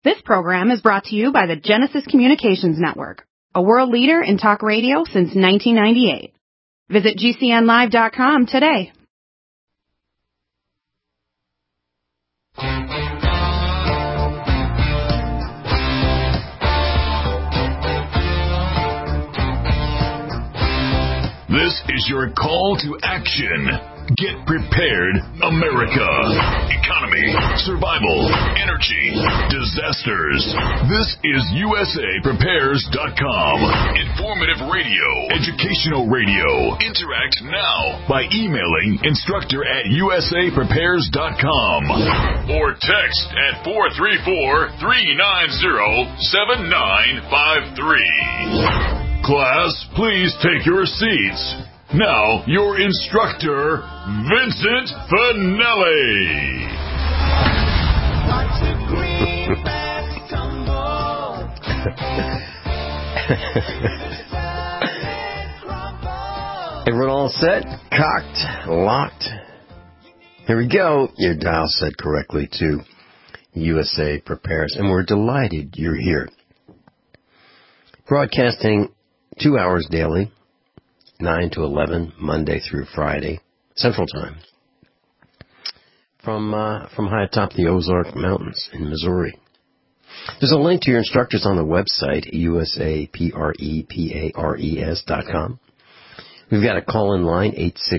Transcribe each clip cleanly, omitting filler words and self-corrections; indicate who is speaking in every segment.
Speaker 1: This program is brought to you by the Genesis Communications Network, a world leader in talk radio since 1998. Visit GCNlive.com today.
Speaker 2: This is your call to action. Get prepared, America. Economy, survival, energy, disasters. This is USAPrepares.com. Informative radio, educational radio. Interact now by emailing instructor@USAPrepares.com or text at 434-390-7953. Class, please take your seats. Now, your instructor, Vincent Finelli.
Speaker 3: Everyone all set? Cocked? Locked? Here we go. Your dial set correctly to USA Prepares, and we're delighted you're here. Broadcasting 2 hours daily, 9 to 11, Monday through Friday, Central Time, from high atop the Ozark Mountains in Missouri. There's a link to your instructors on the website, USAPREPARES.com. We've got a call-in line,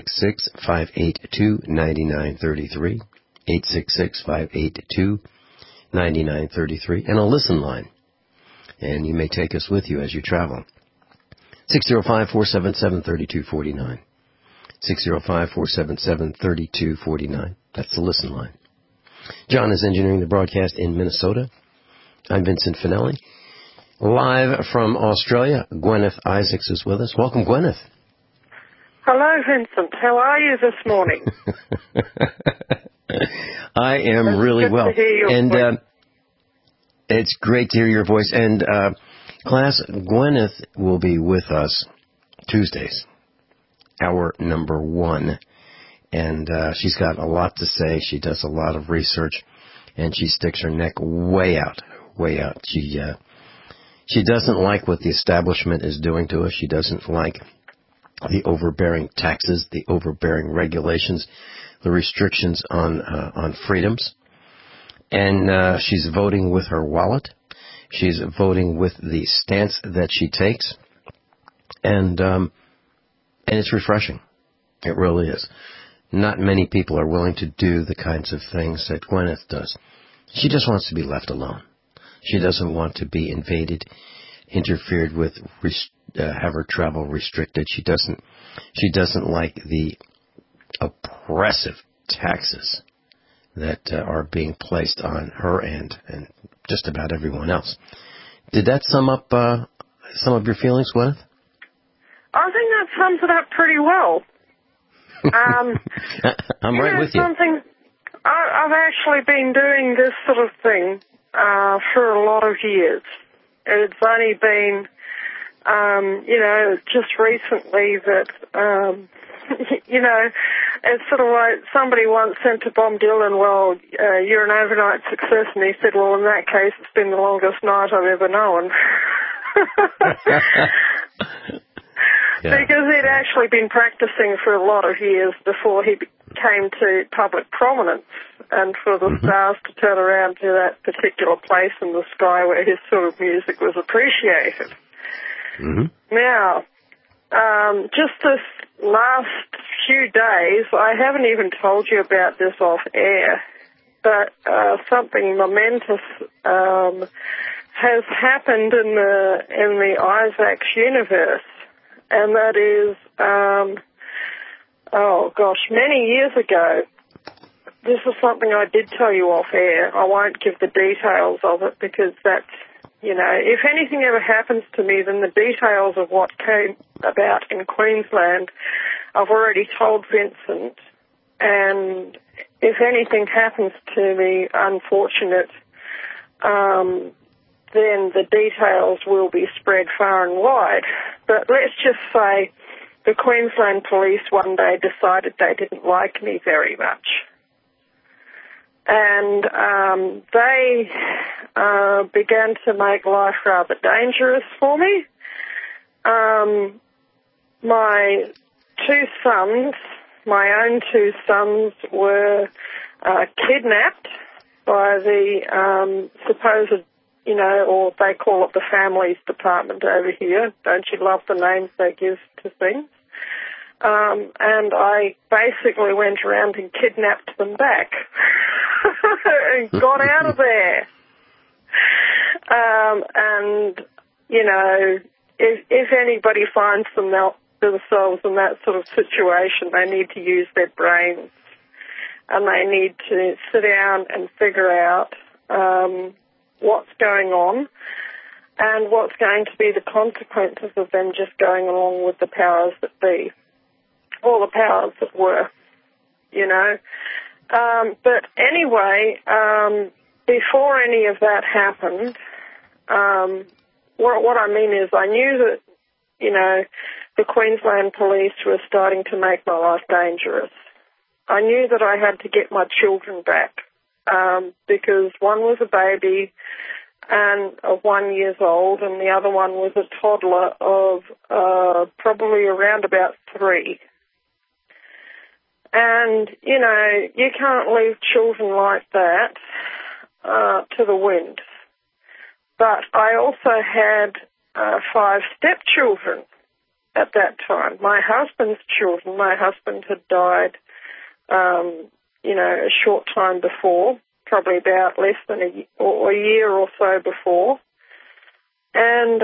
Speaker 3: 866-582-9933, 866-582-9933, and a listen line. And you may take us with you as you travel. 605-477-3249. 605-477-3249. That's the listen line. John is engineering the broadcast in Minnesota. I'm Vincent Finelli. Live from Australia, Gwyneth Isaacs is with us. Welcome, Gwyneth.
Speaker 4: Hello, Vincent. How are you this morning?
Speaker 3: I am really well.
Speaker 4: To hear your voice.
Speaker 3: It's great to hear your voice. And class, Gwyneth will be with us Tuesdays, hour number 1. And she's got a lot to say. She does a lot of research, and she sticks her neck way out, way out. She doesn't like what the establishment is doing to us. She doesn't like the overbearing taxes, the overbearing regulations, the restrictions on freedoms. And she's voting with her wallet. She's voting with the stance that she takes. And it's refreshing. It really is. Not many people are willing to do the kinds of things that Gwyneth does. She just wants to be left alone. She doesn't want to be invaded, interfered with, have her travel restricted. She doesn't like the oppressive taxes that are being placed on her and just about everyone else. Did that sum up your feelings, Gwyneth?
Speaker 4: I think that sums it up pretty well.
Speaker 3: I'm right with you.
Speaker 4: I've actually been doing this sort of thing for a lot of years. It's only been, just recently that, it's sort of like somebody once said to Bob Dylan, well, you're an overnight success, and he said, well, in that case, it's been the longest night I've ever known.
Speaker 3: Yeah.
Speaker 4: Because he'd actually been practicing for a lot of years before he came to public prominence, and for the stars to turn around to that particular place in the sky where his sort of music was appreciated.
Speaker 3: Mm-hmm.
Speaker 4: Now, just this last few days, I haven't even told you about this off air, but something momentous has happened in the Isaacs universe, and that is, many years ago. This is something I did tell you off air. I won't give the details of it because that's, if anything ever happens to me, then the details of what came about in Queensland, I've already told Vincent. And if anything happens to me unfortunate, then the details will be spread far and wide. But let's just say the Queensland police one day decided they didn't like me very much. And they began to make life rather dangerous for me. My two sons, my own two sons, were kidnapped by the supposed, or they call it the Families Department over here. Don't you love the names they give to things? And I basically went around and kidnapped them back and got out of there. And, if anybody finds themselves in that sort of situation, they need to use their brains and they need to sit down and figure out what's going on and what's going to be the consequences of them just going along with the powers that be, or the powers that were, But anyway, before any of that happened, what I mean is I knew that, the Queensland Police were starting to make my life dangerous. I knew that I had to get my children back because one was a baby and of 1 year old, and the other one was a toddler of probably around about 3. And, you can't leave children like that to the wind. But I also had 5 stepchildren at that time. My husband's children. My husband had died, a short time before, probably about less than a year or so before. And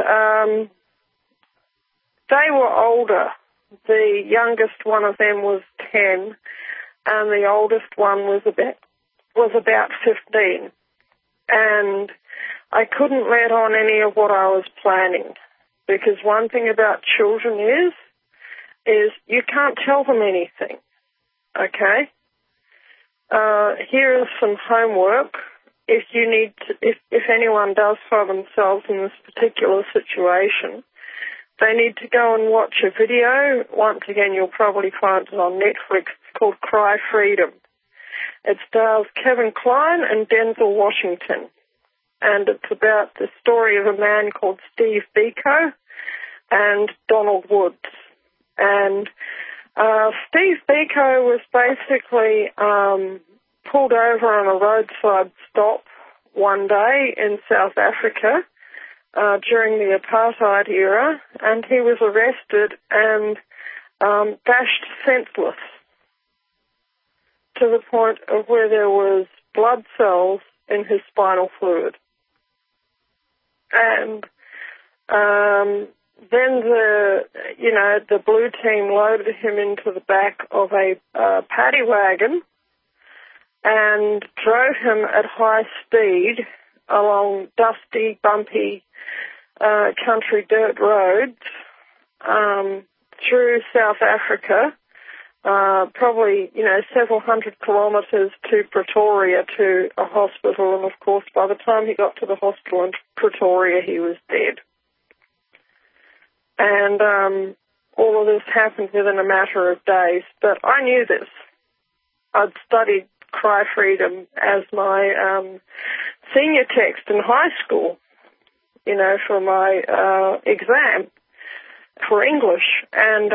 Speaker 4: they were older. The youngest one of them was 10, and the oldest one was about 15. And I couldn't let on any of what I was planning, because one thing about children is you can't tell them anything. Okay? Here is some homework. If anyone does find themselves in this particular situation, they need to go and watch a video. Once again, you'll probably find it on Netflix. It's called Cry Freedom. It stars Kevin Kline and Denzel Washington. And it's about the story of a man called Steve Biko and Donald Woods. And Steve Biko was basically pulled over on a roadside stop one day in South Africa during the apartheid era, and he was arrested and bashed senseless to the point of where there was blood cells in his spinal fluid. And then the blue team loaded him into the back of a paddy wagon and drove him at high speed along dusty, bumpy country dirt roads through South Africa, probably, several hundred kilometres to Pretoria to a hospital. And, of course, by the time he got to the hospital in Pretoria, he was dead. And all of this happened within a matter of days. But I knew this. I'd studied Cry Freedom as my senior text in high school, for my exam for English. And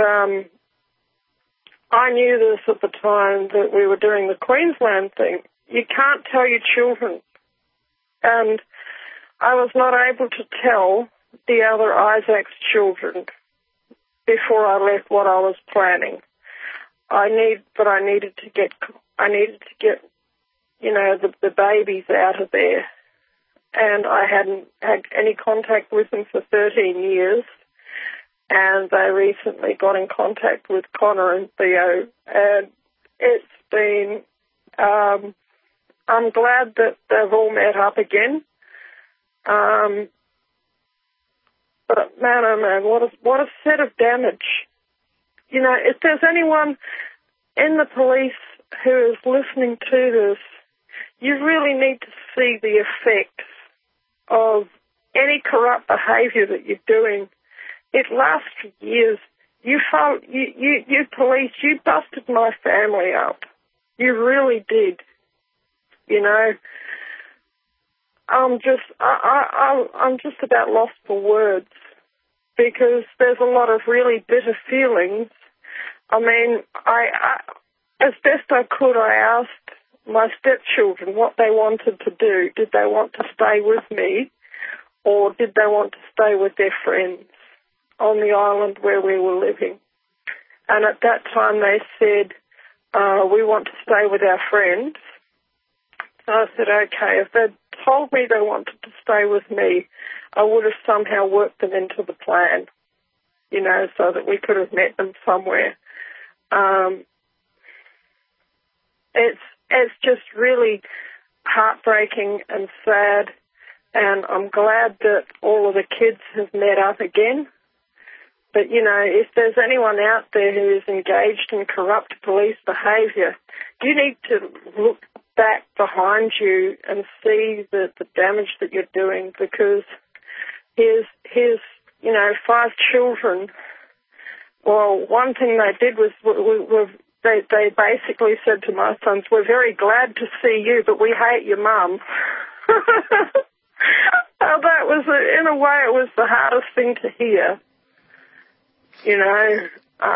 Speaker 4: I knew this at the time that we were doing the Queensland thing. You can't tell your children. And I was not able to tell the other Isaac's children before I left what I was planning. I needed to get the babies out of there. And I hadn't had any contact with them for 13 years. And they recently got in contact with Connor and Theo. And it's been, I'm glad that they've all met up again. But man, oh man, what a set of damage. If there's anyone in the police who is listening to this, you really need to see the effects of any corrupt behaviour that you're doing. It lasts for years. You police, you busted my family up. You really did. I'm just about lost for words, because there's a lot of really bitter feelings. I mean, I as best I could, I asked my stepchildren what they wanted to do. Did they want to stay with me, or did they want to stay with their friends on the island where we were living? And at that time they said, we want to stay with our friends. So I said, okay, if they'd told me they wanted to stay with me, I would have somehow worked them into the plan, you know, so that we could have met them somewhere. It's just really heartbreaking and sad, and I'm glad that all of the kids have met up again. But, you know, if there's anyone out there who is engaged in corrupt police behaviour, you need to look back behind you and see the damage that you're doing, because here's you know, 5 children. Well, one thing they did was they basically said to my sons, we're very glad to see you, but we hate your mum. That was, in a way, it was the hardest thing to hear. You know,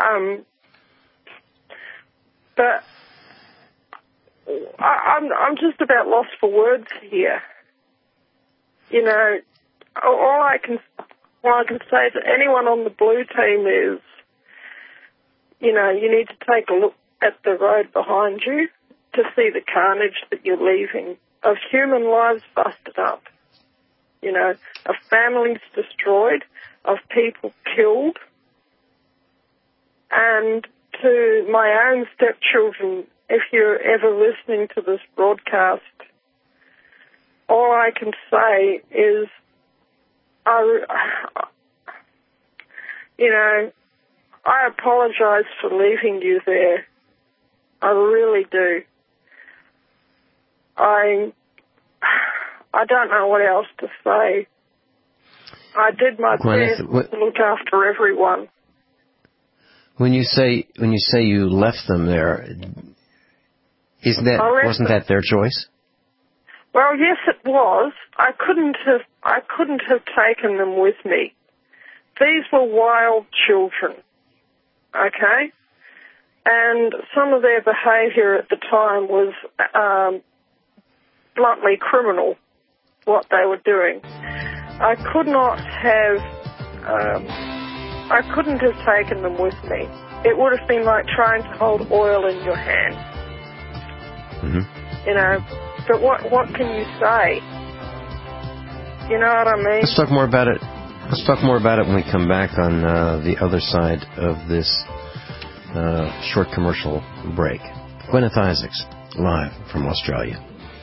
Speaker 4: but I'm just about lost for words here. You know, all I can say to anyone on the blue team is, you know, you need to take a look at the road behind you to see the carnage that you're leaving, of human lives busted up, you know, of families destroyed, of people killed. And to my own stepchildren, if you're ever listening to this broadcast, all I can say is, you know, I apologise for leaving you there. I really do. I don't know what else to say. I did my best to look after everyone.
Speaker 3: When you say you left them there, wasn't that their choice?
Speaker 4: Well, yes, it was. I couldn't have taken them with me. These were wild children, okay? And some of their behaviour at the time was bluntly criminal, what they were doing. I couldn't have taken them with me. It would have been like trying to hold oil in your hand. Mm-hmm. You know, but what can you say? You know what I mean?
Speaker 3: Let's talk more about it. Let's talk more about it when we come back on the other side of this short commercial break. Gwyneth Isaacs, live from Australia.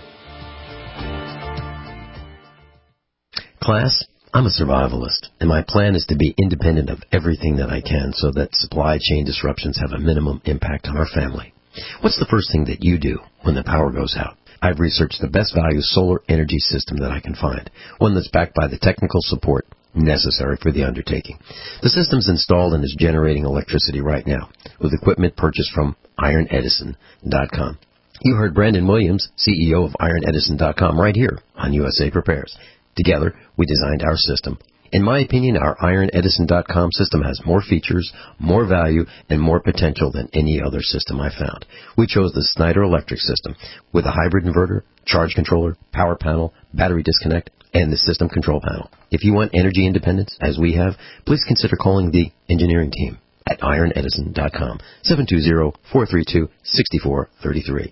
Speaker 3: Class, I'm a survivalist, and my plan is to be independent of everything that I can so that supply chain disruptions have a minimum impact on our family. What's the first thing that you do when the power goes out? I've researched the best value solar energy system that I can find, one that's backed by the technical support necessary for the undertaking. The system's installed and is generating electricity right now with equipment purchased from IronEdison.com. You heard Brandon Williams, CEO of IronEdison.com, right here on USA Prepares. Together, we designed our system. In my opinion, our IronEdison.com system has more features, more value, and more potential than any other system I found. We chose the Schneider Electric system with a hybrid inverter, charge controller, power panel, battery disconnect, and the system control panel. If you want energy independence, as we have, please consider calling the engineering team at IronEdison.com, 720-432-6433,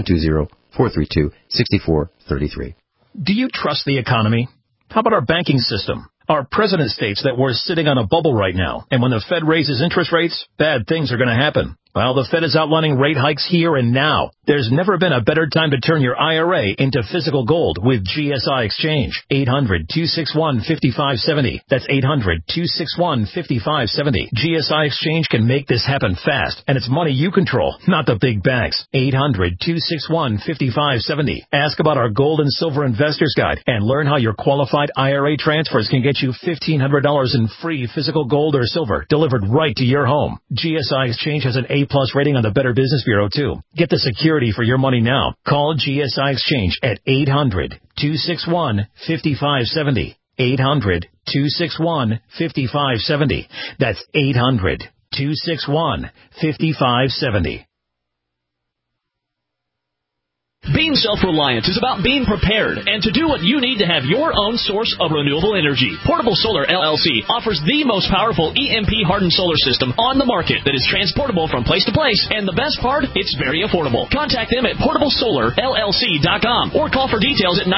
Speaker 3: 720-432-6433.
Speaker 5: Do you trust the economy? How about our banking system? Our president states that we're sitting on a bubble right now, and when the Fed raises interest rates, bad things are going to happen. Well, the Fed is outlining rate hikes here and now. There's never been a better time to turn your IRA into physical gold with GSI Exchange. 800-261-5570. That's 800-261-5570. GSI Exchange can make this happen fast, and it's money you control, not the big banks. 800-261-5570. Ask about our Gold and Silver Investors Guide and learn how your qualified IRA transfers can get you $1,500 in free physical gold or silver delivered right to your home. GSI Exchange has an A-plus rating on the Better Business Bureau, too. Get the security for your money now. Call GSI Exchange at 800-261-5570. 800-261-5570. That's 800-261-5570.
Speaker 6: Being self-reliant is about being prepared and to do what you need to have your own source of renewable energy. Portable Solar LLC offers the most powerful EMP-hardened solar system on the market that is transportable from place to place, and the best part, it's very affordable. Contact them at portablesolarllc.com or call for details at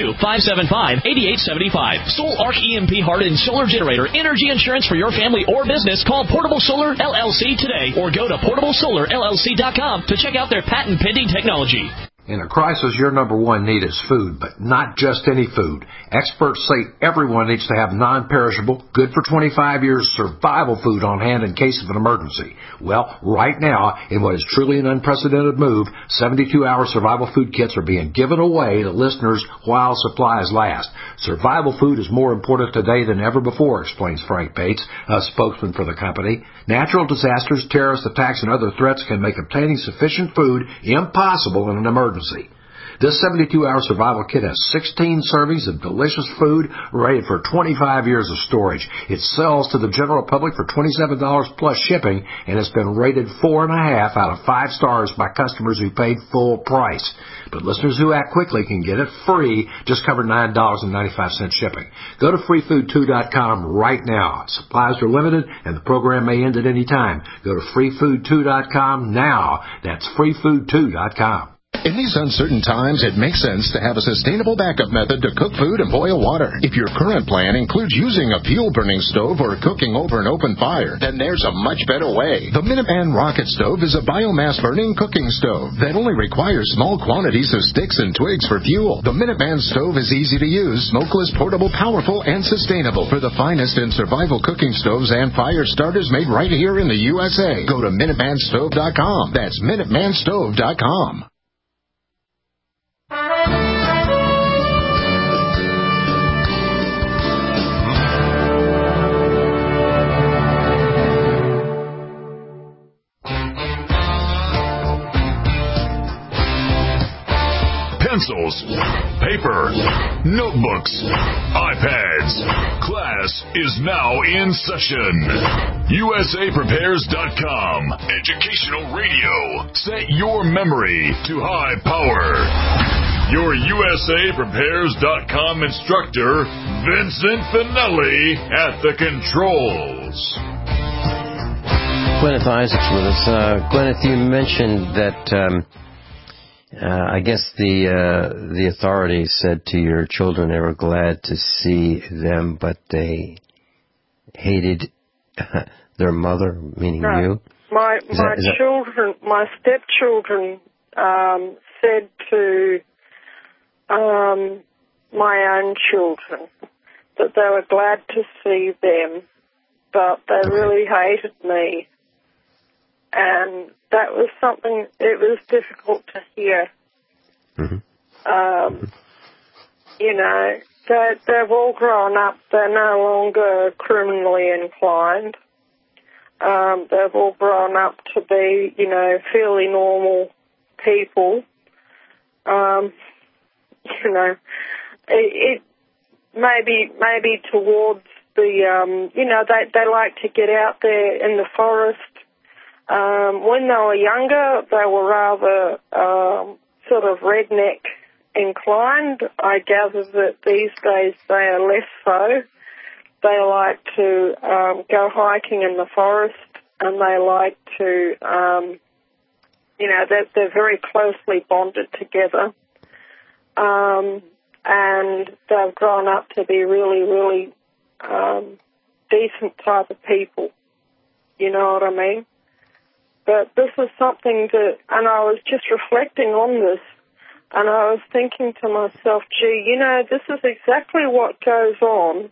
Speaker 6: 972-575-8875. Sol Arc EMP-hardened solar generator energy insurance for your family or business. Call Portable Solar LLC today or go to portablesolarllc.com to check out their patent-pending technology.
Speaker 7: In a crisis, your number one need is food, but not just any food. Experts say everyone needs to have non-perishable, good for 25 years survival food on hand in case of an emergency. Well, right now, in what is truly an unprecedented move, 72-hour survival food kits are being given away to listeners while supplies last. Survival food is more important today than ever before, explains Frank Bates, a spokesman for the company. Natural disasters, terrorist attacks, and other threats can make obtaining sufficient food impossible in an emergency. This 72-hour survival kit has 16 servings of delicious food rated for 25 years of storage. It sells to the general public for $27 plus shipping, and it's been rated 4.5 out of 5 stars by customers who paid full price. But listeners who act quickly can get it free, just cover $9.95 shipping. Go to freefood2.com right now. Supplies are limited, and the program may end at any time. Go to freefood2.com now. That's freefood2.com.
Speaker 8: In these uncertain times, it makes sense to have a sustainable backup method to cook food and boil water. If your current plan includes using a fuel-burning stove or cooking over an open fire, then there's a much better way. The Minuteman Rocket Stove is a biomass-burning cooking stove that only requires small quantities of sticks and twigs for fuel. The Minuteman Stove is easy to use, smokeless, portable, powerful, and sustainable for the finest in survival cooking stoves and fire starters made right here in the USA. Go to MinutemanStove.com. That's MinutemanStove.com.
Speaker 2: Pencils, paper, notebooks, iPads. Class is now in session. USAPrepares.com. Educational radio. Set your memory to high power. Your USAPrepares.com instructor, Vincent Finelli, at the controls.
Speaker 3: Gwyneth Isaacs with us. Gwyneth, you mentioned that I guess the authorities said to your children they were glad to see them, but they hated their mother, meaning you.
Speaker 4: My children, my stepchildren, said to my own children that they were glad to see them, but they really hated me. And that was something, it was difficult to hear. Mm-hmm. You know, they've all grown up. They're no longer criminally inclined. They've all grown up to be, you know, fairly normal people. You know, it maybe towards the, you know, they like to get out there in the forest. When they were younger, they were rather sort of redneck inclined. I gather that these days they are less so. They like to go hiking in the forest, and they like to, you know, they're very closely bonded together. And they've grown up to be really, really decent type of people. You know what I mean? But this is something that, and I was just reflecting on this, and I was thinking to myself, gee, you know, this is exactly what goes on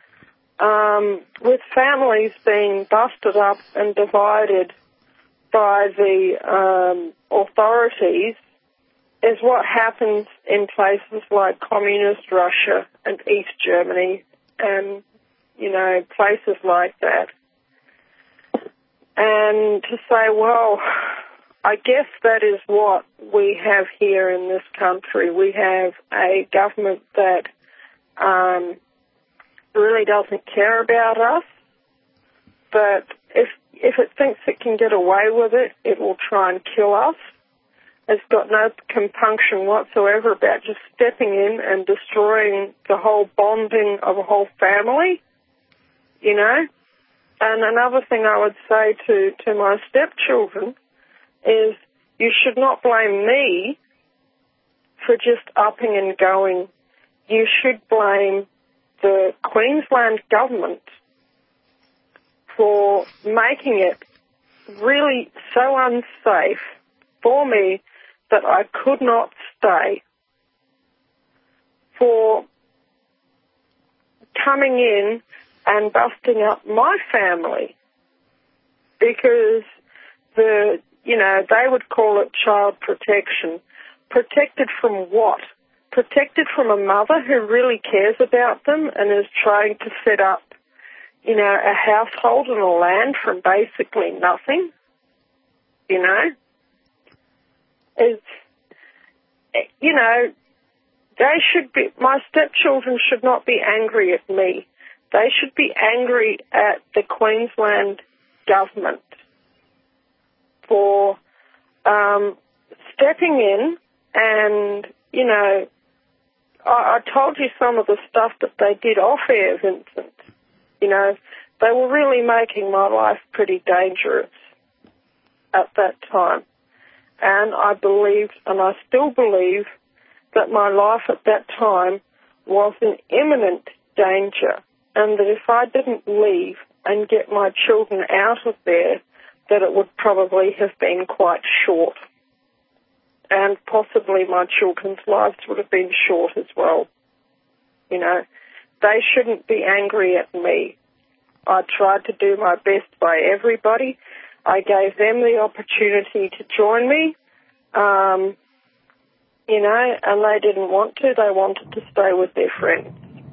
Speaker 4: with families being busted up and divided by the authorities, is what happens in places like communist Russia and East Germany and, you know, places like that. and to say, well, I guess that is what we have here in this country. We have a government that really doesn't care about us, but if it thinks it can get away with it, it will try and kill us. It's got no compunction whatsoever about just stepping in and destroying the whole bonding of a whole family, you know. And another thing I would say to my stepchildren is you should not blame me for just upping and going. You should blame the Queensland government for making it really so unsafe for me that I could not stay, for coming in and busting up my family, because they would call it child protection. Protected from what? Protected from a mother who really cares about them and is trying to set up, a household and a land from basically nothing, my stepchildren should not be angry at me. They should be angry at the Queensland government for stepping in and, I told you some of the stuff that they did off-air, Vincent. They were really making my life pretty dangerous at that time. And I believed, and I still believe, that my life at that time was in imminent danger, and that if I didn't leave and get my children out of there, that it would probably have been quite short. And possibly my children's lives would have been short as well. They shouldn't be angry at me. I tried to do my best by everybody. I gave them the opportunity to join me, and they didn't want to. They wanted to stay with their friends.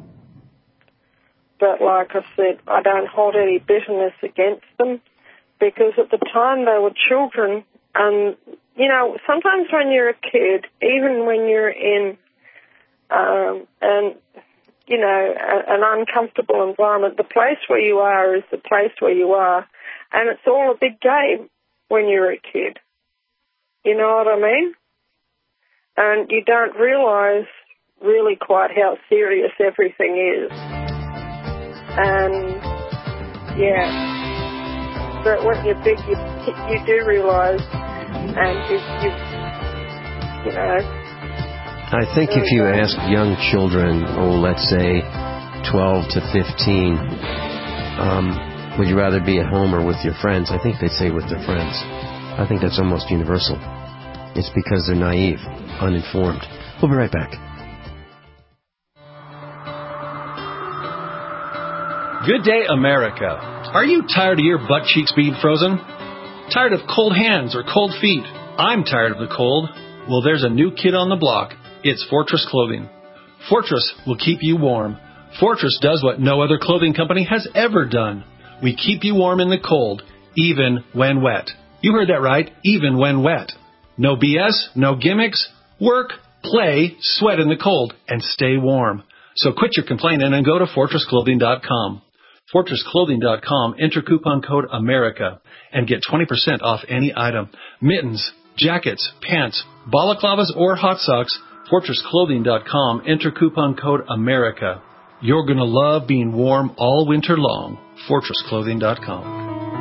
Speaker 4: But like I said, I don't hold any bitterness against them, because at the time they were children, and, sometimes when you're a kid, even when you're in an uncomfortable environment, the place where you are is the place where you are, and it's all a big game when you're a kid. You know what I mean? And you don't realise really quite how serious everything is. And, but when you're big, you do realise, and
Speaker 3: I think if you ask young children, let's say 12 to 15, would you rather be at home or with your friends? I think they'd say with their friends. I think that's almost universal. It's because they're naive, uninformed. We'll be right back.
Speaker 9: Good day, America. Are you tired of your butt cheeks being frozen? Tired of cold hands or cold feet? I'm tired of the cold. Well, there's a new kid on the block. It's Fortress Clothing. Fortress will keep you warm. Fortress does what no other clothing company has ever done. We keep you warm in the cold, even when wet. You heard that right, even when wet. No BS, no gimmicks. Work, play, sweat in the cold, and stay warm. So quit your complaining and go to FortressClothing.com. FortressClothing.com, enter coupon code AMERICA and get 20% off any item. Mittens, jackets, pants, balaclavas, or hot socks. FortressClothing.com, enter coupon code AMERICA. You're going to love being warm all winter long. FortressClothing.com.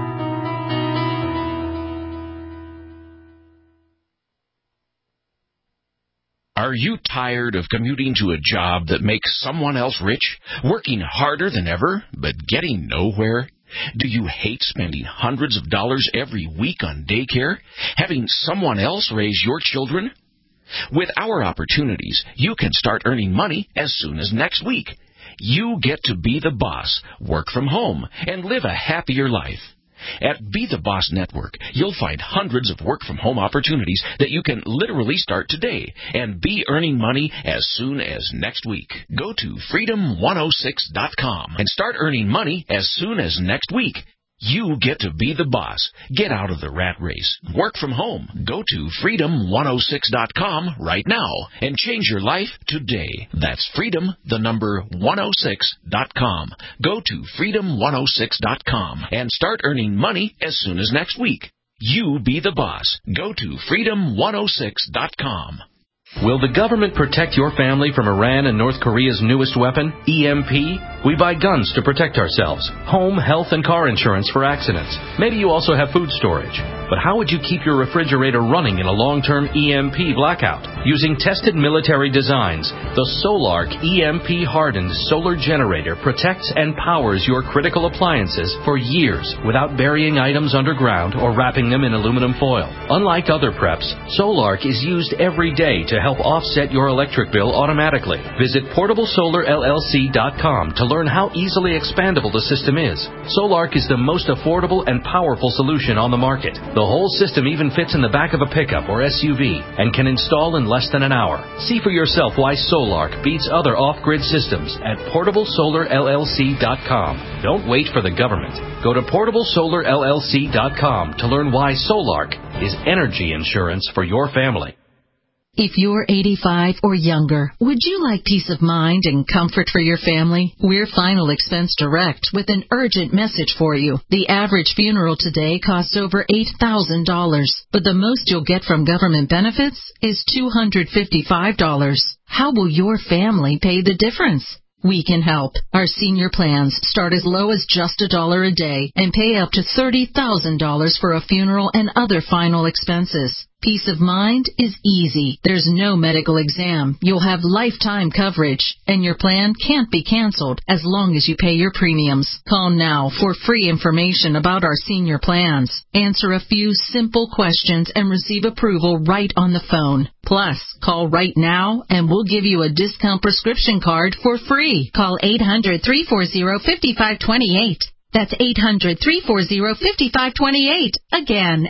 Speaker 10: Are you tired of commuting to a job that makes someone else rich, working harder than ever, but getting nowhere? Do you hate spending hundreds of dollars every week on daycare, having someone else raise your children? With our opportunities, you can start earning money as soon as next week. You get to be the boss, work from home, and live a happier life. At Be the Boss Network, you'll find hundreds of work-from-home opportunities that you can literally start today and be earning money as soon as next week. Go to Freedom106.com and start earning money as soon as next week. You get to be the boss. Get out of the rat race. Work from home. Go to freedom106.com right now and change your life today. That's freedom, the number 106.com. Go to freedom106.com and start earning money as soon as next week. You be the boss. Go to freedom106.com.
Speaker 11: Will the government protect your family from Iran and North Korea's newest weapon, EMP? We buy guns to protect ourselves, home, health, and car insurance for accidents. Maybe you also have food storage. But how would you keep your refrigerator running in a long-term EMP blackout? Using tested military designs, the Solark EMP-hardened solar generator protects and powers your critical appliances for years without burying items underground or wrapping them in aluminum foil. Unlike other preps, Solark is used every day to help offset your electric bill automatically. Visit PortableSolarLLC.com to learn how easily expandable the system is. Solark is the most affordable and powerful solution on the market. The whole system even fits in the back of a pickup or SUV and can install in less than an hour. See for yourself why Solark beats other off-grid systems at PortableSolarLLC.com. Don't wait for the government. Go to PortableSolarLLC.com to learn why Solark is energy insurance for your family.
Speaker 12: If you're 85 or younger, would you like peace of mind and comfort for your family? We're Final Expense Direct with an urgent message for you. The average funeral today costs over $8,000, but the most you'll get from government benefits is $255. How will your family pay the difference? We can help. Our senior plans start as low as just $1 a day and pay up to $30,000 for a funeral and other final expenses. Peace of mind is easy. There's no medical exam. You'll have lifetime coverage, and your plan can't be canceled as long as you pay your premiums. Call now for free information about our senior plans. Answer a few simple questions and receive approval right on the phone. Plus, call right now and we'll give you a discount prescription card for free. Call 800-340-5528. That's 800-340-5528. Again,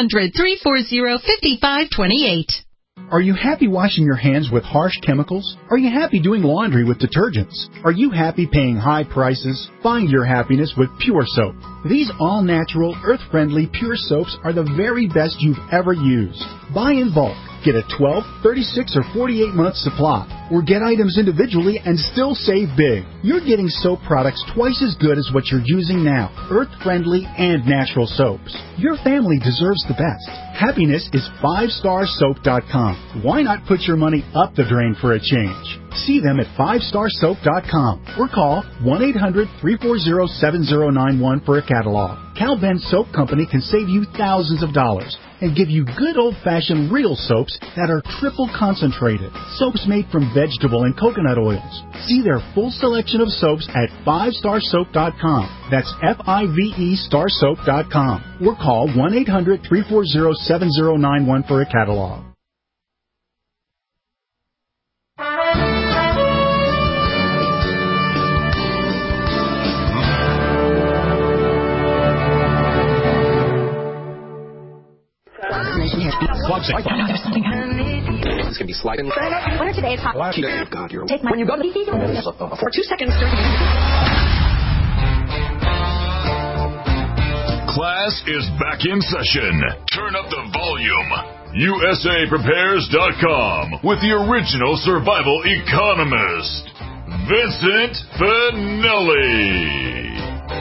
Speaker 12: 800-340-5528.
Speaker 13: Are you happy washing your hands with harsh chemicals? Are you happy doing laundry with detergents? Are you happy paying high prices? Find your happiness with Pure Soap. These all-natural, earth-friendly Pure Soaps are the very best you've ever used. Buy in bulk. Get a 12, 36, or 48-month supply, or get items individually and still save big. You're getting soap products twice as good as what you're using now, earth-friendly and natural soaps. Your family deserves the best. Happiness is 5starsoap.com. Why not put your money up the drain for a change? See them at 5starsoap.com or call 1-800-340-7091 for a catalog. Cal Ben Soap Company can save you thousands of dollars and give you good old-fashioned real soaps that are triple concentrated. Soaps made from vegetable and coconut oils. See their full selection of soaps at 5starsoap.com. That's F-I-V-E starsoap.com. Or call 1-800-340-7091 for a catalog.
Speaker 14: It's going to be sliding. What are today's hot? God, you're take my when you go to the for 2 seconds.
Speaker 2: Class is back in session. Turn up the volume. USAPrepares.com with the original survival economist, Vincent Finelli.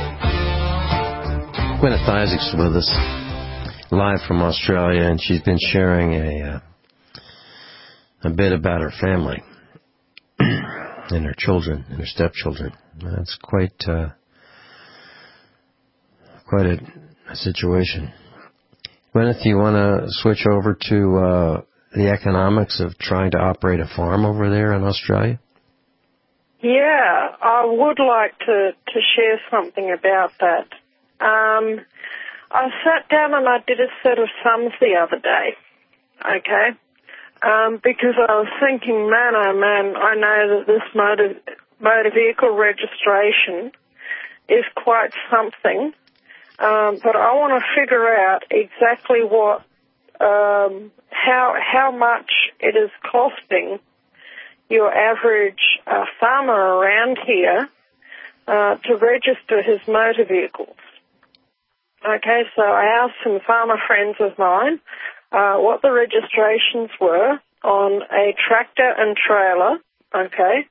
Speaker 3: Gwyneth Isaac's with us, live from Australia, and she's been sharing a bit about her family and her children and her stepchildren. That's quite a situation. Gwyneth, you want to switch over to the economics of trying to operate a farm over there in Australia?
Speaker 4: Yeah, I would like to share something about that. I sat down and I did a set of sums the other day, okay, because I was thinking, man, oh man, I know that this motor vehicle registration is quite something, but I want to figure out exactly what, how much it is costing your average farmer around here to register his motor vehicles. Okay, so I asked some farmer friends of mine what the registrations were on a tractor and trailer, okay,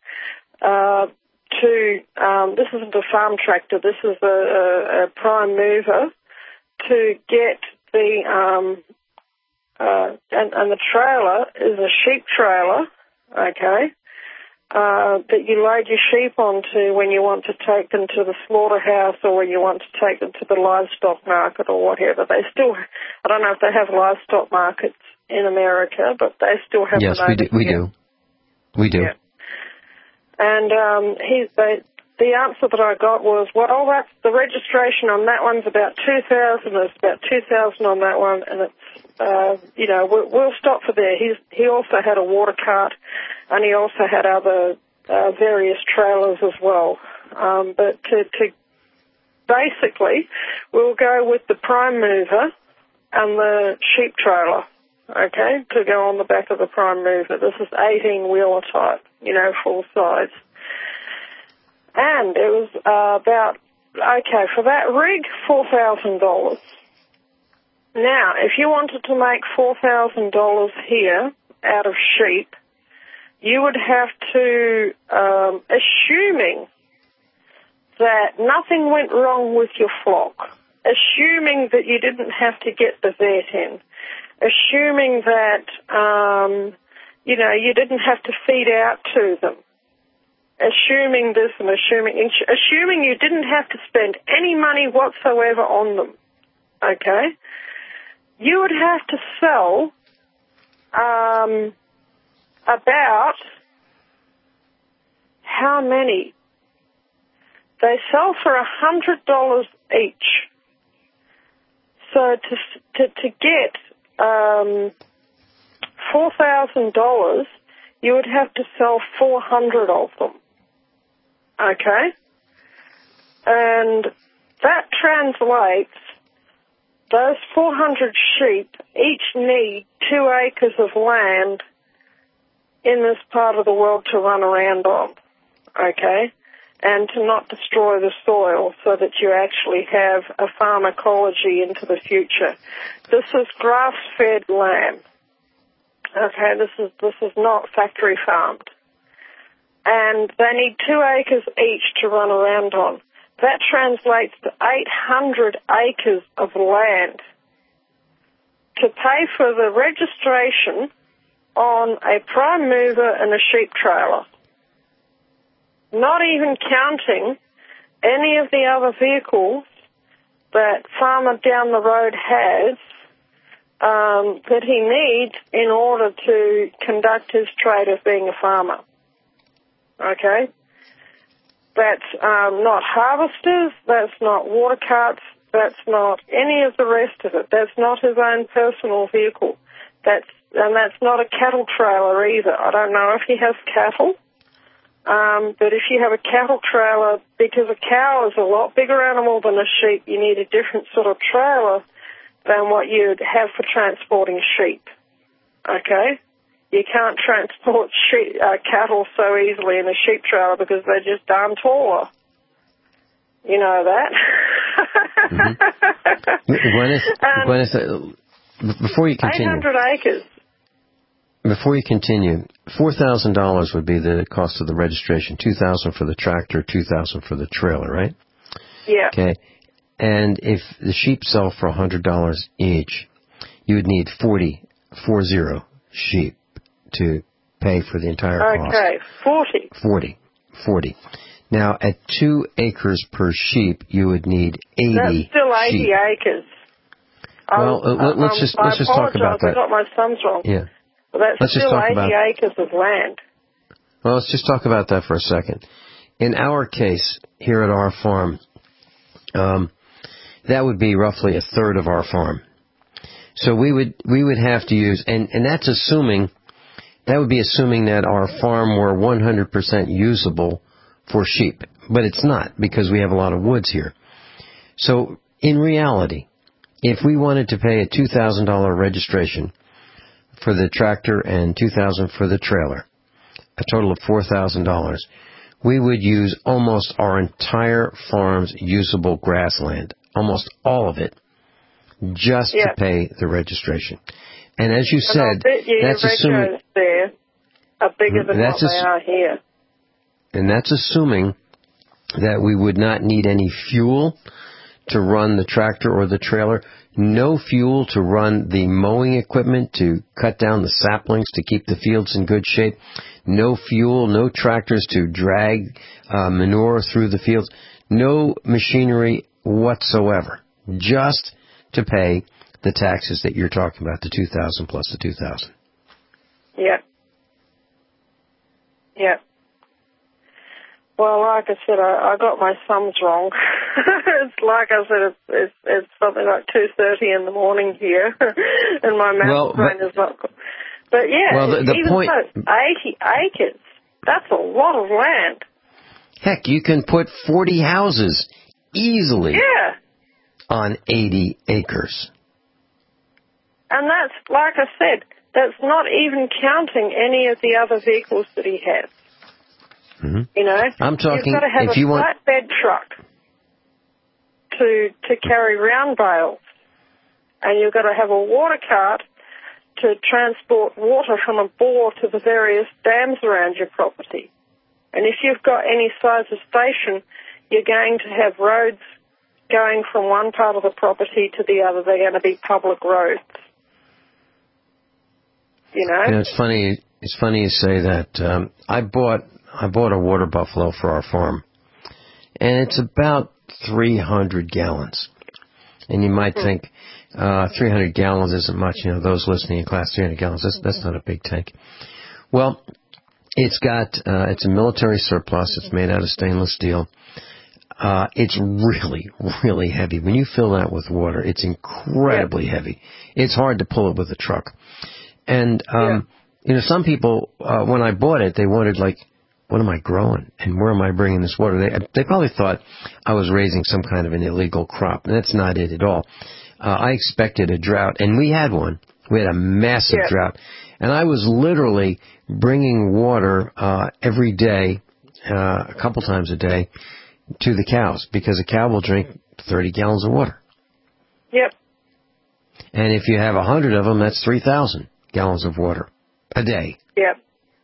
Speaker 4: this isn't a farm tractor, this is a prime mover, to get the, and the trailer is a sheep trailer, okay, that you load your sheep onto when you want to take them to the slaughterhouse or when you want to take them to the livestock market or whatever. They still, I don't know if they have livestock markets in America, but they still have
Speaker 3: yes,
Speaker 4: them over
Speaker 3: here. We do.
Speaker 4: Yeah. And the answer that I got was, well, that's the registration on that one's about 2,000. There's about 2,000 on that one, and it's we'll stop for there. He also had a water cart, and he also had other various trailers as well. But to basically, we'll go with the prime mover and the sheep trailer. Okay, to go on the back of the prime mover. This is 18-wheeler type, full size. And it was for that rig, $4,000. Now, if you wanted to make $4,000 here out of sheep, you would have to, assuming that nothing went wrong with your flock, assuming that you didn't have to get the vet in, assuming that, you didn't have to feed out to them, assuming this and assuming you didn't have to spend any money whatsoever on them, okay, you would have to sell about how many? They sell for $100 each. So to get $4,000, you would have to sell 400 of them. Okay? And that translates, those 400 sheep each need 2 acres of land in this part of the world to run around on. Okay? And to not destroy the soil so that you actually have a farm ecology into the future. This is grass-fed lamb. Okay, this is not factory farmed. And they need 2 acres each to run around on. That translates to 800 acres of land to pay for the registration on a prime mover and a sheep trailer. Not even counting any of the other vehicles that farmer down the road has that he needs in order to conduct his trade of being a farmer. Okay? That's not harvesters, that's not water carts, that's not any of the rest of it. That's not his own personal vehicle. That's not a cattle trailer either. I don't know if he has cattle. But if you have a cattle trailer, because a cow is a lot bigger animal than a sheep, you need a different sort of trailer than what you'd have for transporting sheep. Okay? You can't transport cattle so easily in a sheep trailer because they're just darn taller. You know that?
Speaker 3: Mm-hmm. Gwyneth, before you continue.
Speaker 4: 800 acres.
Speaker 3: Before you continue, $4,000 would be the cost of the registration, $2,000 for the tractor, $2,000 for the trailer, right?
Speaker 4: Yeah.
Speaker 3: Okay. And if the sheep sell for $100 each, you would need 40 sheep to pay for the entire cost.
Speaker 4: Okay,
Speaker 3: 40. Now, at 2 acres per sheep, you would need 80
Speaker 4: That's still 80
Speaker 3: sheep.
Speaker 4: acres.
Speaker 3: Well, let's just talk about that.
Speaker 4: I got my sums wrong.
Speaker 3: Yeah.
Speaker 4: But that's still 80 acres of land.
Speaker 3: Well, let's just talk about that for a second. In our case, here at our farm, that would be roughly a third of our farm. So we would have to use, and that's assuming, that would be assuming that our farm were 100% usable for sheep. But it's not, because we have a lot of woods here. So in reality, if we wanted to pay a $2,000 registration for the tractor and $2,000 for the trailer, a total of $4,000, we would use almost our entire farm's usable grassland, almost all of it, just to pay the registration. And as you said, that's assuming
Speaker 4: there are bigger than what they are here.
Speaker 3: And that's assuming that we would not need any fuel to run the tractor or the trailer, no fuel to run the mowing equipment to cut down the saplings to keep the fields in good shape, no fuel, no tractors to drag manure through the fields, no machinery whatsoever, just to pay the taxes that you're talking about, the $2,000 plus the $2,000.
Speaker 4: Yeah. Yeah. Well, like I said, I got my sums wrong. It's like I said, it's something like 2:30 in the morning here, and my math brain is not good. But yeah,
Speaker 3: the
Speaker 4: even
Speaker 3: point,
Speaker 4: so, 80 acres, that's a lot of land.
Speaker 3: Heck, you can put 40 houses easily on 80 acres.
Speaker 4: And that's, like I said, that's not even counting any of the other vehicles that he has.
Speaker 3: Mm-hmm.
Speaker 4: You know,
Speaker 3: I'm talking,
Speaker 4: you've got to have a flatbed truck to carry round bales, and you've got to have a water cart to transport water from a bore to the various dams around your property. And if you've got any size of station, you're going to have roads going from one part of the property to the other. They're going to be public roads. You know?
Speaker 3: It's funny. It's funny you say that. I bought a water buffalo for our farm, and it's about 300 gallons. And you might think 300 gallons isn't much. You know, those listening in class, 300 gallons, that's not a big tank. Well, it's a military surplus. It's made out of stainless steel. It's really, really heavy. When you fill that with water, it's incredibly heavy. It's hard to pull it with a truck. And, you know, some people, when I bought it, they wondered, like, what am I growing? And where am I bringing this water? They probably thought I was raising some kind of an illegal crop. And that's not it at all. I expected a drought, and we had one. We had a massive drought. And I was literally bringing water every day, a couple times a day, to the cows, because a cow will drink 30 gallons of water.
Speaker 4: Yep.
Speaker 3: And if you have 100 of them, that's 3,000 gallons of water a day.
Speaker 4: Yep.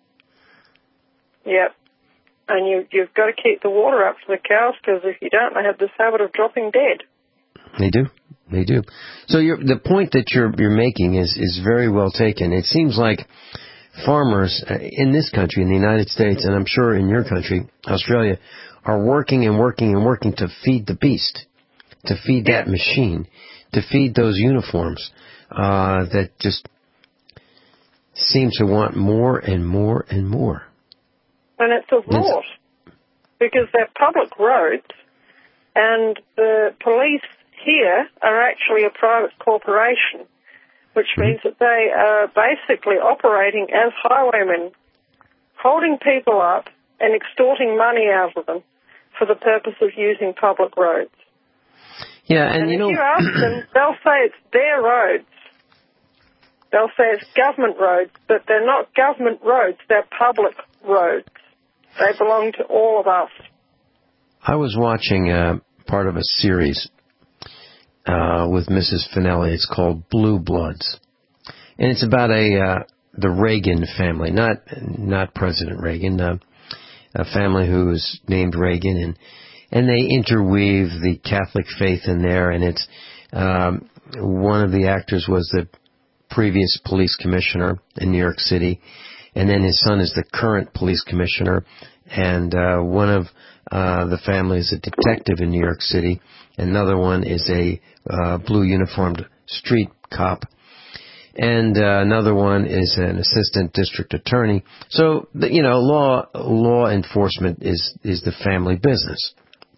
Speaker 4: Yep. And you've got to keep the water up for the cows, because if you don't, they have this habit of dropping dead.
Speaker 3: They do. They do. So the point that you're making is very well taken. It seems like farmers in this country, in the United States, and I'm sure in your country, Australia, are working and working and working to feed the beast, to feed that machine, to feed those uniforms that just seem to want more and more and more.
Speaker 4: And it's a rot, because they're public roads, and the police here are actually a private corporation, which means that they are basically operating as highwaymen, holding people up and extorting money out of them for the purpose of using public roads.
Speaker 3: Yeah,
Speaker 4: and if you ask them, they'll say it's their roads. They'll say it's government roads, but they're not government roads, they're public roads. They belong to all of us.
Speaker 3: I was watching part of a series with Mrs. Finelli. It's called Blue Bloods. And it's about the Reagan family, not President Reagan, a family who is named Reagan, and they interweave the Catholic faith in there, and it's one of the actors was the previous police commissioner in New York City, and then his son is the current police commissioner, and one of the family is a detective in New York City. Another one is a blue uniformed street cop. And another one is an assistant district attorney. So, you know, law enforcement is the family business.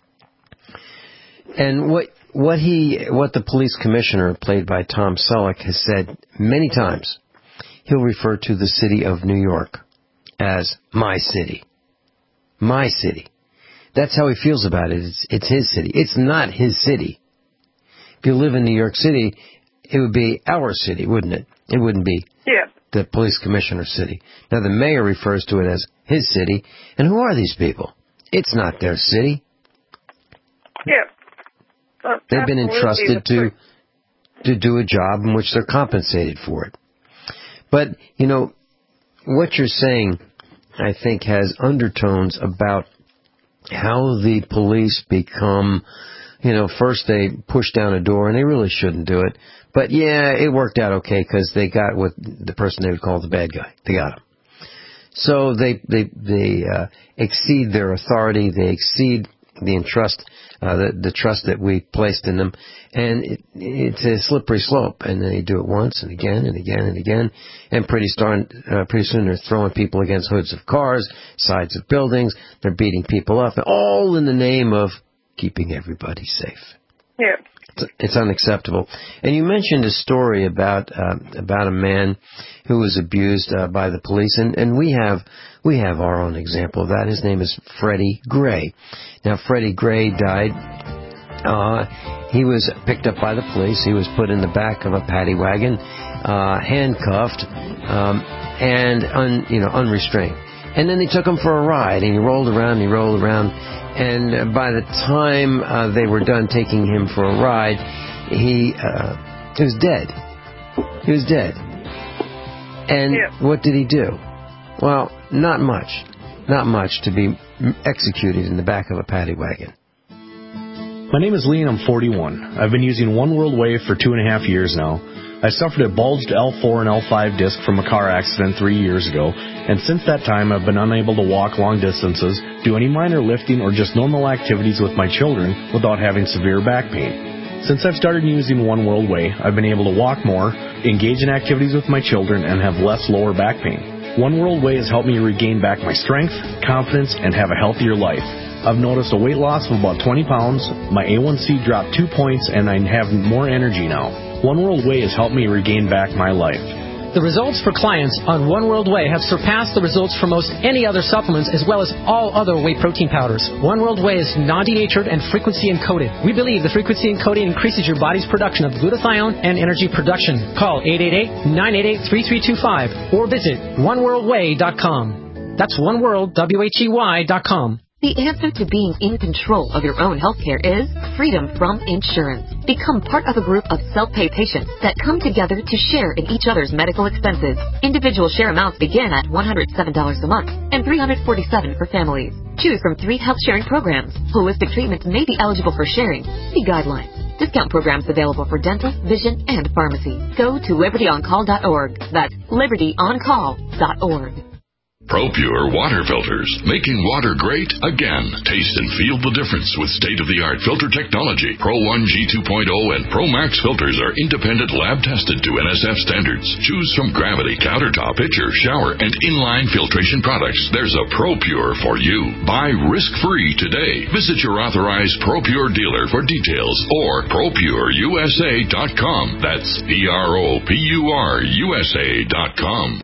Speaker 3: And what the police commissioner, played by Tom Selleck, has said many times, he'll refer to the city of New York as my city. My city. That's how he feels about it. It's his city. It's not his city. If you live in New York City, it would be our city, wouldn't it? It wouldn't be the police commissioner's city. Now, the mayor refers to it as his city. And who are these people? It's not their city.
Speaker 4: Yeah.
Speaker 3: They've been entrusted to... to do a job in which they're compensated for it. But, you know, what you're saying, I think, has undertones about how the police become, you know, first they push down a door, and they really shouldn't do it. But, yeah, it worked out okay because they got what the person they would call the bad guy. They got him. So they exceed their authority. They exceed the trust that we placed in them, and it's a slippery slope. And they do it once and again and again and again, and pretty soon they're throwing people against hoods of cars, sides of buildings. They're beating people up, all in the name of keeping everybody safe.
Speaker 4: Yeah.
Speaker 3: It's unacceptable. And you mentioned a story about a man who was abused by the police, and we have our own example of that. His name is Freddie Gray. Now, Freddie Gray died. He was picked up by the police. He was put in the back of a paddy wagon, handcuffed, and unrestrained. And then they took him for a ride, and he rolled around. And by the time they were done taking him for a ride, he was dead. He was dead. And what did he do? Well, not much. Not much to be executed in the back of a paddy wagon.
Speaker 15: My name is Lee, and I'm 41. I've been using One World Wave for 2.5 years now. I suffered a bulged L4 and L5 disc from a car accident 3 years ago, and since that time I've been unable to walk long distances, do any minor lifting, or just normal activities with my children without having severe back pain. Since I've started using One World Way, I've been able to walk more, engage in activities with my children, and have less lower back pain. One World Way has helped me regain back my strength, confidence, and have a healthier life. I've noticed a weight loss of about 20 pounds, my A1C dropped 2 points, and I have more energy now. One World Way has helped me regain back my life.
Speaker 16: The results for clients on One World Way have surpassed the results for most any other supplements, as well as all other whey protein powders. One World Way is non-denatured and frequency encoded. We believe the frequency encoding increases your body's production of glutathione and energy production. Call 888-988-3325 or visit oneworldway.com. That's oneworldwhey.com.
Speaker 17: The answer to being in control of your own healthcare is freedom from insurance. Become part of a group of self-pay patients that come together to share in each other's medical expenses. Individual share amounts begin at $107 a month and $347 for families. Choose from 3 health-sharing programs. Holistic treatments may be eligible for sharing. See guidelines. Discount programs available for dental, vision, and pharmacy. Go to libertyoncall.org. That's libertyoncall.org.
Speaker 2: ProPure water filters, making water great again. Taste and feel the difference with state-of-the-art filter technology. Pro 1 G2.0 and Pro Max filters are independent lab-tested to NSF standards. Choose from Gravity, Countertop, Pitcher, Shower, and Inline filtration products. There's a ProPure for you. Buy risk-free today. Visit your authorized ProPure dealer for details or ProPureUSA.com. That's ProPureUSA.com.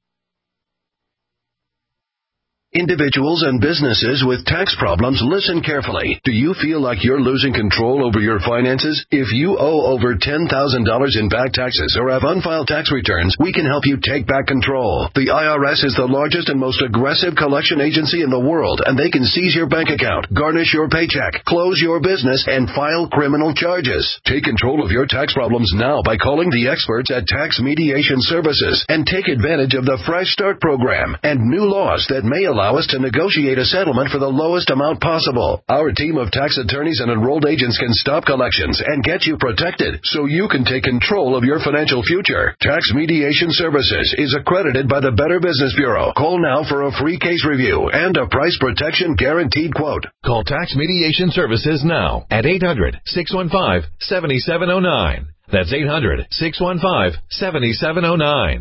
Speaker 18: Individuals and businesses with tax problems, listen carefully. Do you feel like you're losing control over your finances? If you owe over $10,000 in back taxes or have unfiled tax returns, we can help you take back control. The IRS is the largest and most aggressive collection agency in the world, and they can seize your bank account, garnish your paycheck, close your business, and file criminal charges. Take control of your tax problems now by calling the experts at Tax Mediation Services and take advantage of the Fresh Start program and new laws that may allow us to negotiate a settlement for the lowest amount possible. Our team of tax attorneys and enrolled agents can stop collections and get you protected so you can take control of your financial future. Tax Mediation Services is accredited by the Better Business Bureau. Call now for a free case review and a price protection guaranteed quote.
Speaker 19: Call Tax Mediation Services now at 800-615-7709. That's 800-615-7709.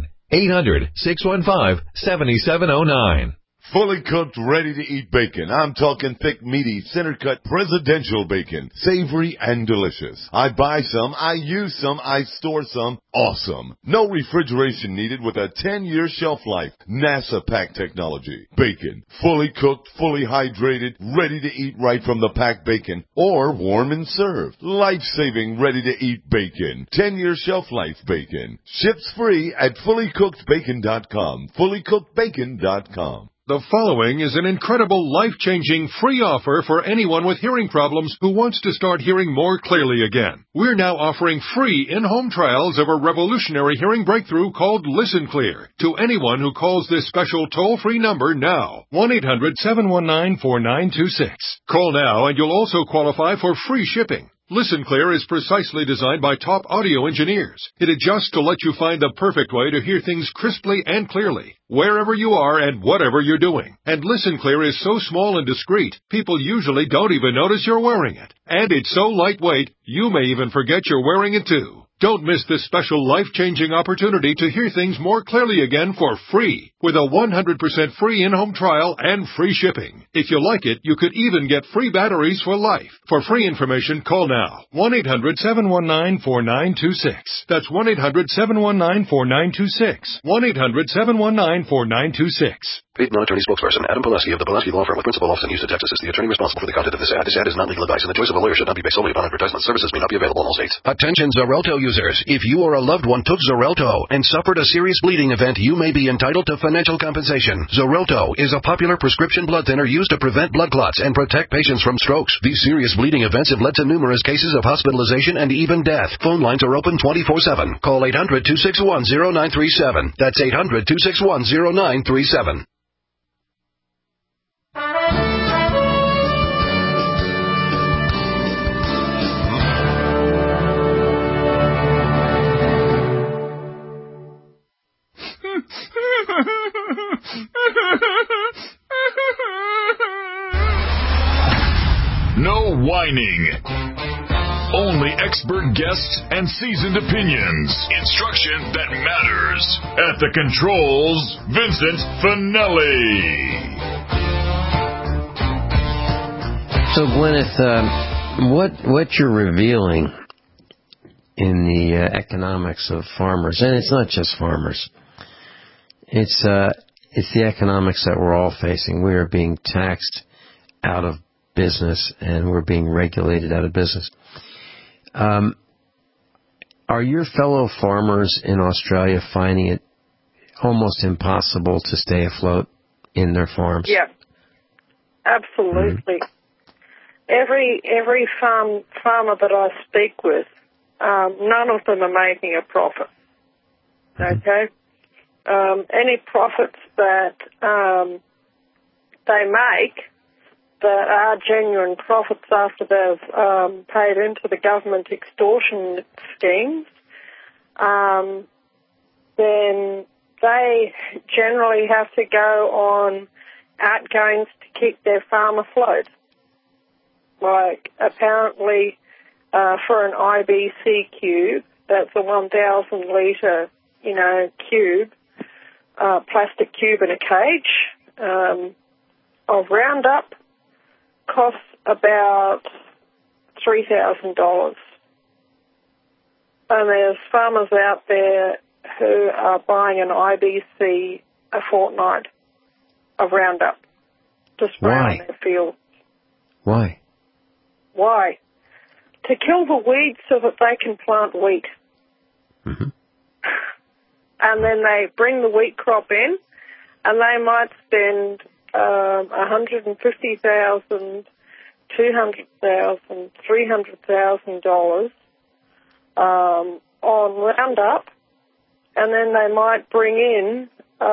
Speaker 19: 800-615-7709.
Speaker 20: Fully cooked, ready-to-eat bacon. I'm talking thick, meaty, center-cut, presidential bacon. Savory and delicious. I buy some, I use some, I store some. Awesome. No refrigeration needed with a 10-year shelf life. NASA pack technology. Bacon. Fully cooked, fully hydrated, ready to eat right from the packed bacon. Or warm and served. Life-saving, ready-to-eat bacon. 10-year shelf life bacon. Ships free at fullycookedbacon.com. Fullycookedbacon.com.
Speaker 21: The following is an incredible, life-changing, free offer for anyone with hearing problems who wants to start hearing more clearly again. We're now offering free in-home trials of a revolutionary hearing breakthrough called Listen Clear to anyone who calls this special toll-free number now, 1-800-719-4926. Call now and you'll also qualify for free shipping. Listen Clear is precisely designed by top audio engineers. It adjusts to let you find the perfect way to hear things crisply and clearly, wherever you are and whatever you're doing. And Listen Clear is so small and discreet, people usually don't even notice you're wearing it. And it's so lightweight, you may even forget you're wearing it too. Don't miss this special life-changing opportunity to hear things more clearly again for free, with a 100% free in-home trial and free shipping. If you like it, you could even get free batteries for life. For free information, call now. 1-800-719-4926. That's 1-800-719-4926. 1-800-719-4926.
Speaker 18: Paid non-attorney spokesperson Adam Pulaski of the Pulaski Law Firm with principal office in Houston, Texas is the attorney responsible for the content of this ad. This ad is not legal advice, and the choice of a lawyer should not be based solely upon advertisement. Services may not be available in all states. Attention Xarelto users. If you or a loved one took Xarelto and suffered a serious bleeding event, you may be entitled to financial compensation. Xarelto is a popular prescription blood thinner used to prevent blood clots and protect patients from strokes. These serious bleeding events have led to numerous cases of hospitalization and even death. Phone lines are open 24/7. Call 800-261-0937. That's 800-261-0937.
Speaker 2: No whining. Only expert guests and seasoned opinions. Instruction that matters. At the controls, Vincent Finelli.
Speaker 3: So, Gwyneth, what you're revealing in the economics of farmers, and it's not just farmers, it's the economics that we're all facing. We are being taxed out of business, and we're being regulated out of business. Are your fellow farmers in Australia finding it almost impossible to stay afloat in their farms?
Speaker 4: Yeah, absolutely. Every farmer that I speak with, none of them are making a profit. Okay? Any profits that they make that are genuine profits after they've paid into the government extortion schemes, then they generally have to go on outgoings to keep their farm afloat. Like, apparently, for an IBC cube, that's a 1,000-litre, cube, plastic cube in a cage, of Roundup, costs about $3,000. And there's farmers out there who are buying an IBC a fortnight of Roundup to spray on their fields.
Speaker 3: Why?
Speaker 4: Why? To kill the weeds so that they can plant wheat.
Speaker 3: Mm-hmm.
Speaker 4: And then they bring the wheat crop in, and they might spend $150,000, $200,000, $300,000 on Roundup, and then they might bring in,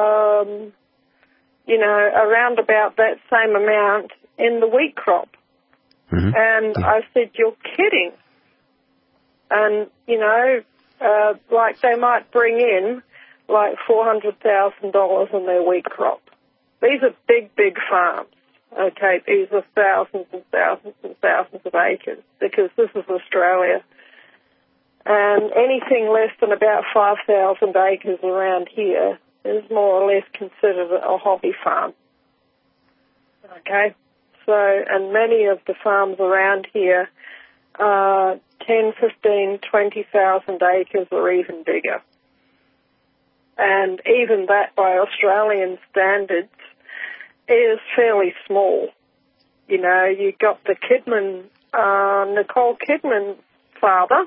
Speaker 4: around about that same amount in the wheat crop. Mm-hmm. And I said, you're kidding. And, like they might bring in like $400,000 in their wheat crop. These are big, big farms, okay? These are thousands and thousands and thousands of acres because this is Australia. And anything less than about 5,000 acres around here is more or less considered a hobby farm, okay? So, and many of the farms around here are 10, 15, 20,000 acres or even bigger. And even that, by Australian standards, is fairly small. You got the Kidman, Nicole Kidman's father.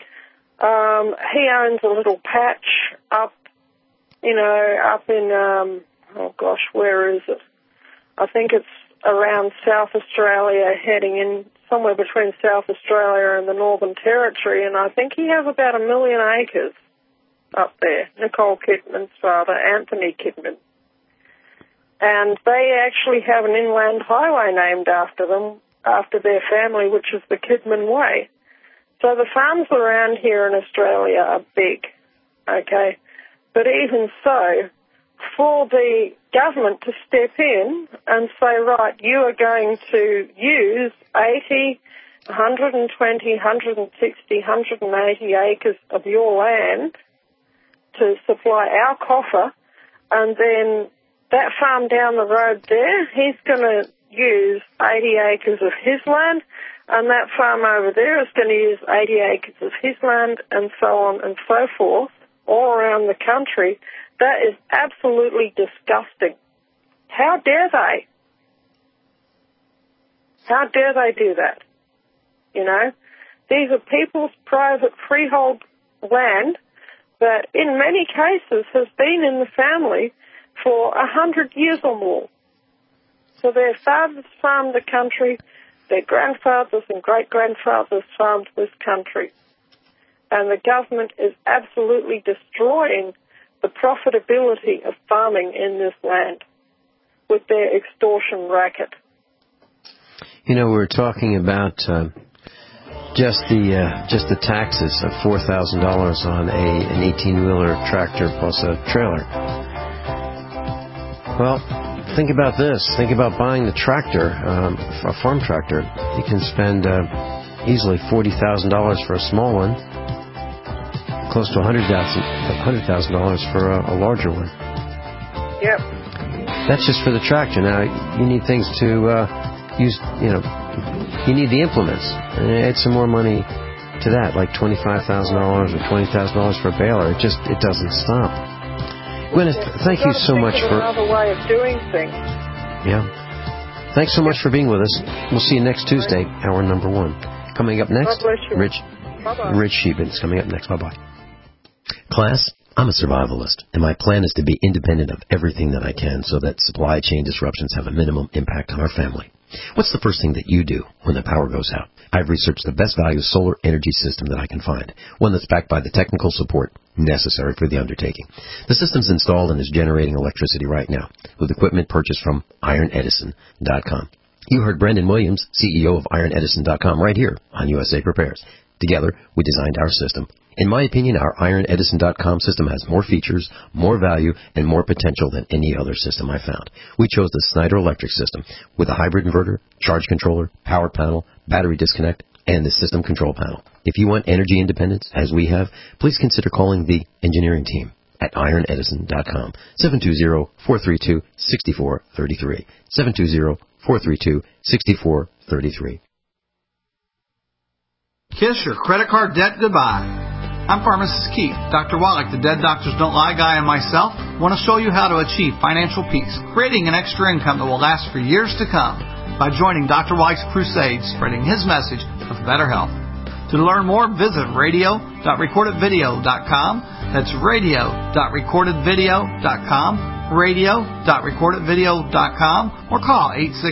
Speaker 4: He owns a little patch up in, where is it? I think it's around South Australia, heading in somewhere between South Australia and the Northern Territory, and I think he has about 1 million acres up there, Nicole Kidman's father, Anthony Kidman. And they actually have an inland highway named after them, after their family, which is the Kidman Way. So the farms around here in Australia are big, okay? But even so, for the government to step in and say, right, you are going to use 80, 120, 160, 180 acres of your land to supply our coffer, and then that farm down the road there, he's going to use 80 acres of his land, and that farm over there is going to use 80 acres of his land, and so on and so forth, all around the country. That is absolutely disgusting. How dare they? How dare they do that? You know, these are people's private freehold land that in many cases has been in the family for 100 years or more. So their fathers farmed the country, their grandfathers and great-grandfathers farmed this country. And the government is absolutely destroying the profitability of farming in this land with their extortion racket.
Speaker 3: You know, we're talking about just the taxes of $4,000 on an 18-wheeler tractor plus a trailer. Well, think about this. Think about buying the tractor, a farm tractor. You can spend easily $40,000 for a small one, close to $100,000 for a larger one.
Speaker 4: Yep.
Speaker 3: That's just for the tractor. Now, you need things to use, you need the implements. And add some more money to that, like $25,000 or $20,000 for a baler. It doesn't stop. Gwyneth, thank you so much for
Speaker 4: another way of doing things.
Speaker 3: Yeah. Thanks so much for being with us. We'll see you next Tuesday, hour number 1. Coming up next, Rich Sheebens coming up next. Bye-bye.
Speaker 1: Class, I'm a survivalist, and my plan is to be independent of everything that I can so that supply chain disruptions have a minimum impact on our family. What's the first thing that you do when the power goes out? I've researched the best value solar energy system that I can find, one that's backed by the technical support necessary for the undertaking. The system's installed and is generating electricity right now with equipment purchased from IronEdison.com. You heard Brendan Williams, CEO of IronEdison.com, right here on USA Prepares. Together, we designed our system. In my opinion, our IronEdison.com system has more features, more value, and more potential than any other system I found. We chose the Snyder Electric system with a hybrid inverter, charge controller, power panel, battery disconnect, and the system control panel. If you want energy independence, as we have, please consider calling the engineering team at IronEdison.com, 720-432-6433, 720-432-6433.
Speaker 22: Kiss your credit card debt goodbye. I'm Pharmacist Keith. Dr. Wallach, the Dead Doctors Don't Lie guy, and myself want to show you how to achieve financial peace, creating an extra income that will last for years to come by joining Dr. Wallach's crusade, spreading his message of better health. To learn more, visit radio.recordedvideo.com. That's radio.recordedvideo.com, radio.recordedvideo.com, or call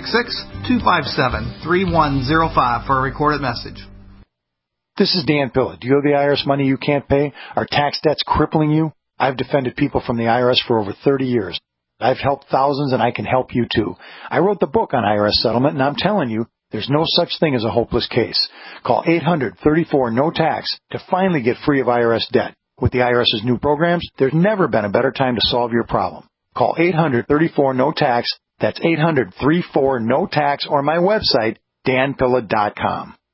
Speaker 22: 866-257-3105 for a recorded message.
Speaker 13: This is Dan Pilla. Do you have the IRS money you can't pay? Are tax debts crippling you? I've defended people from the IRS for over 30 years. I've helped thousands, and I can help you too. I wrote the book on IRS settlement, and I'm telling you, there's no such thing as a hopeless case. Call 800-34-NO-TAX to finally get free of IRS debt. With the IRS's new programs, there's never been a better time to solve your problem. Call 800-34-NO-TAX. That's 800-34-NO-TAX, or my website, danpilla.com.